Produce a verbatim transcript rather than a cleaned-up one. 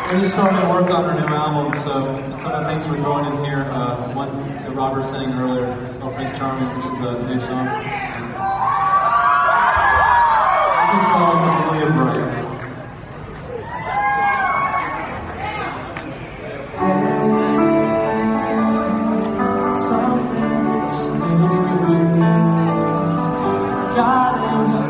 We're just starting to work on our new album, so some of the things we're throwing in here, uh, one that Robert sang earlier, Oh Prince Charming, is a new song. This one's called Amelia Bright. Something's new. I got into